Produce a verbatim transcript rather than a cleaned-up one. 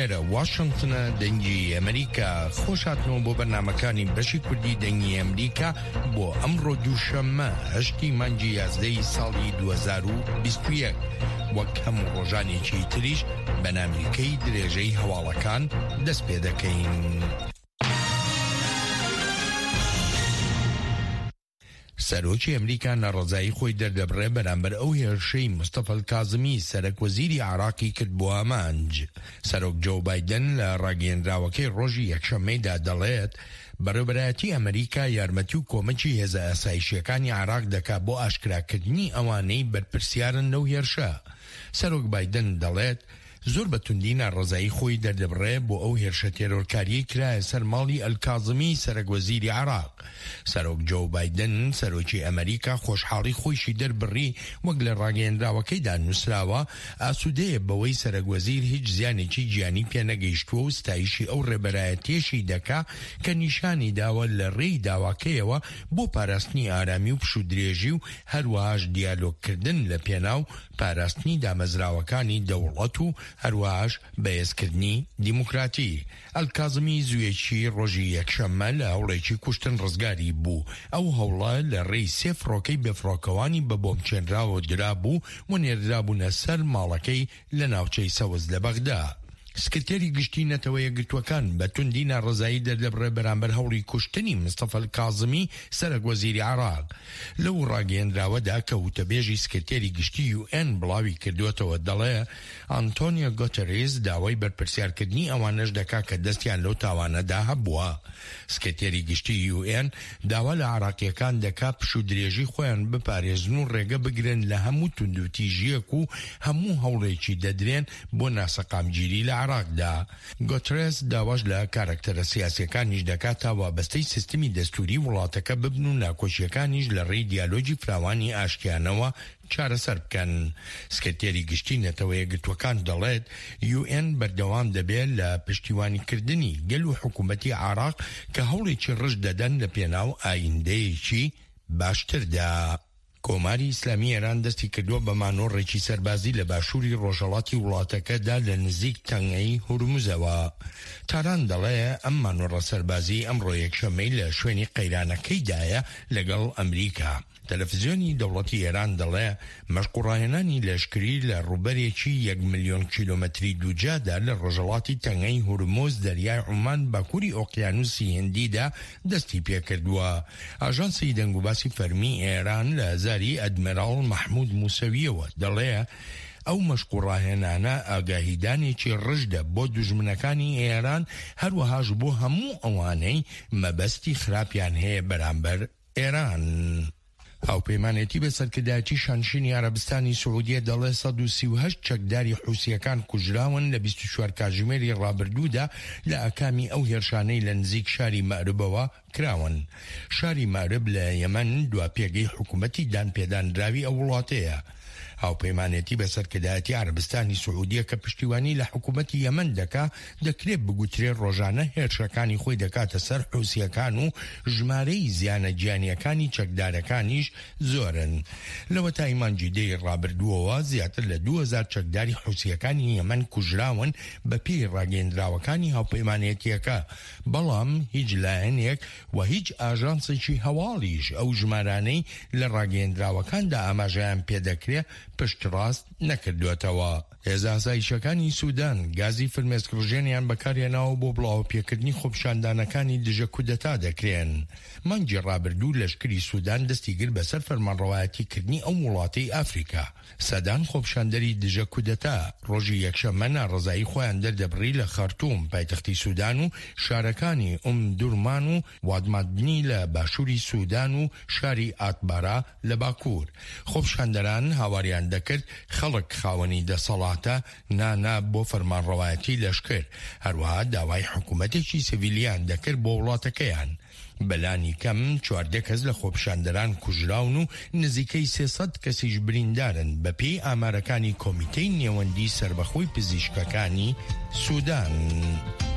لێرە واشنگتنە دەنگی ئەمریکا خۆشاتنەوە بۆ بەرنامەکانی بەشی کوردی دەنگی ئەمریکا بۆ ئەمڕۆ دووشەممە هەشتی مانگی یازدەی ساڵی دوو هەزار و بیست و یەک وەک هەموو ڕۆژانێکی تریش بەنامەکەی درێژەی هەواڵەکان دەست پێ دەکەین. سەرۆکی ئەمریکا ناڕەزایی خۆی دەردەبڕێ بەرامبەر ئەو هێرشەی مستەفا کازمی سەرۆکوەزیری عێراقی کرد بۆ ئامانج. سەرۆک جۆ بایدن لە ڕاگەیەندراوەکەی ڕۆژی یەکشەممەیدا دەڵێت بەڕێوەبەرایەتی ئەمریکا یارمەتی و کۆمەکی هێزە ئاسایشیەکانی عێراق دەکا بۆ ئاشکراکردنی ئەوانەی بەرپرسیارن لەو هێرشە. سەرۆک بایدن دەڵێت زۆر بە توندی ناڕەزایی خۆی دەردەبڕێ بۆ ئەو هێرشە تێرۆرکاریی کرایە سەر ماڵی ئەلکازمی سەرۆکوەزیری عێراق. سەرۆک جۆ بایدن سەرۆکی ئەمریکا خۆشحاڵی خۆیشی دەربڕی وەک لە ڕاگەیەندراوەکەیدا نووسراوە ئاسوودەیە بەوەی سەرۆکوەزیر هیچ زیانێکی گیانی پێنەگەیشتووە و ستایشی ئەو ڕێبەرایەتیەشی دەکا کە نیشانی داوە لە ڕێی داواکەیەوە بۆ پاراستنی ئارامی و پشودرێژی و هەروەهاش دیالۆگکردن لە پێناو پاراستنی دامەزراوەکانی دەوڵەت و هەروەهاش بەهێزکردنی دیموکراتی. ئەلکازمی زوێکی ڕۆژی یەکشەممە لە هەوڵێکی کوشتن ڕزگاری بوو. ئەو هەوڵە لە ڕێی سێ فڕۆکەی بێفڕۆکەوانی بە بۆمچێنراوە درابوو و نێردرابوونە سەر ماڵەکەی لە ناوچەی سەوز لە بەغدا. سکرتێری گشتی نەتەوە یەکگرتووەکان بە توندی ناڕەزایی دەردەبڕێ بەرامبەر هەوڵی کوشتنی مستەفا کازمی سەرۆکوەزیری عێراق. لەو ڕاگەیەندراوەدا کە وتەبێژی سکرتێری گشتی یو ئێن بڵاوی کردوێتەوە دەڵێ ئانتۆنیۆ گۆتەرێز داوای بەرپرسیارکردنی ئەوانەش دەکا کە دەستیان لەو تاوانەدا هەبووە. سکرتێری گشتی یو ئێن داوا لە عێراقیەکان دەکا پشودرێژی خۆیان بپارێزن و ڕێگە بگرن لە هەموو توندوتیژیەک و هەموو هەوڵێکی دەدرێن بۆ ناسەقامگیری لە عێراقدا. گۆترێس داواش لە کارکتەرە سیاسیەکانیش دەکات تا وابەستەی سیستمی دەستوری وڵاتەکە ببن و ناکۆچیەکانیش لە ڕێی دیالۆجی فراوانی ئاشتیانەوە چارەسەر بکەن. سکرتێری گشتی نەتەوە یەکگرتووەکان دەڵێت یو ئێن بەردەوام دەبێت لە پشتیوانیکردنی گەل و حکوومەتی عێراق کە هەوڵێکی ڕژ دەدەن لە پێناو ئایندەیەکی باشتردا. کۆماری ئیسلامی ئێران دەستی کردووە بە مانۆڕێکی سەربازی لە باشووری ڕۆژهەڵاتی وڵاتەکەدا لە نزیک تەنگەی هورموزەوە. تاران دەڵێ ئەم مانۆڕە سەربازی ئەمڕۆ یەکشەممەی لە شوێنی قەیرانەکەیدایە لەگەڵ ئەمریکا. تەلەڤیزیۆنی دەوڵەتی ئێران دەڵێ مەشقوڕاهێنانی لەشکری لە ڕووبەرێکی یەک ملیۆن کیلۆمەتری دووجادا لە ڕۆژهەڵاتی تەنگەی هورموز دەریای عومان باکووری ئۆقیانوسی هێندیدا دەستی پێکردووە. ئاژانسی دەنگوباسی فەرمی ئێران لە زاری ئەدمێراڵ مەحموود موسەویەوە دەڵێ ئەو مەشقوڕاهێنانە ئاگاهیدانێکی ڕژدە بۆ دوژمنەکانی ئێران هەروەهاش بۆ هەموو ئەوانەی مەبەستی خراپیان هەیە بەرامبەر ئێران. هاوپەیمانێتی بە سەرکردایەتی شانشینی عەرەبستانی سعودیە دەڵێ سەد و سی و هەشت چەکداری حوسیەکان کوژراون لە بیست و چوار کاتژمێری ڕابردوودا لە ئەکامی ئەو هێرشانەی لە نزیک شاری مەئربەوە کراون. شاری مەئرب لە یەمەن دوا پێگەی حکوومەتی دانپێدانراوی ئەو وڵاتەیە. هاوپەیمانێتی بە سەرکردایەتی عەرەبستانی سعودیە کە پشتیوانی لە حکوومەتی یەمەن دەکا دەکرێت بگوترێت ڕۆژانە هێرشەکانی خۆی دەکاتە سەر حوسیەکان و ژمارەی زیانە گیانیەکانی چەکدارەکانیش زۆرن. لەوە تا ئیمانجی دەی ڕابردووەوە زیاتر لە دوو هەزار چەکداری حوسیەکانی یەمەن کوژراون بە پێی ڕاگەیەندراوەکانی هاوپەیمانێتیەکە، بەڵام هیچ لایەنێک و هیچ ئاژانسێکی هەواڵیش ئەو ژمارانەی لە ڕاگەیەندراوەکاندا ئاماژەیان پێدەکرێت پشت ڕاست نەکردوێتەوە. هێزە ئاسایشەکانی سوودان گازی فرمێسکڕژێنیان بەکارهێناوە بۆ بڵاو پێکردنی خۆپیشاندانەکانی دژە کودەتا دەکرێن. مانگی ڕابردوو لەشکری سوودان دەستی گر بەسەر فەرمانڕەوایەتیکردنی ئەو وڵاتەی ئەفریقا. سەدان خۆپیشاندەری دژە کودەتا ڕۆژی یەکشەممە ناڕەزایی خۆیان دەردەبڕی لە خەرتوم پایتەختی سوودان و شارەکانی ئوم دوورمان و وادمادنی لە باشووری سوودان و شاری ئاتبارا لە باکوور. خۆپیشاندەران هاواریان دەکرد خەڵک خاوەنی دەسەڵاتە نانا بۆ فەرمانڕەوایەتی لەشکر، هەروەها داوای حکوومەتێکی سڤیلیان دەکرد بۆ وڵاتەکەیان. بەلانی کەم چواردە کەس لە خۆپیشاندەران کوژراون و نزیکەی سێسەد کەسیش بریندارن بە پێی ئامارەکانی کۆمیتەی نێوەندی سربەخۆی پزیشکەکانی سوودان.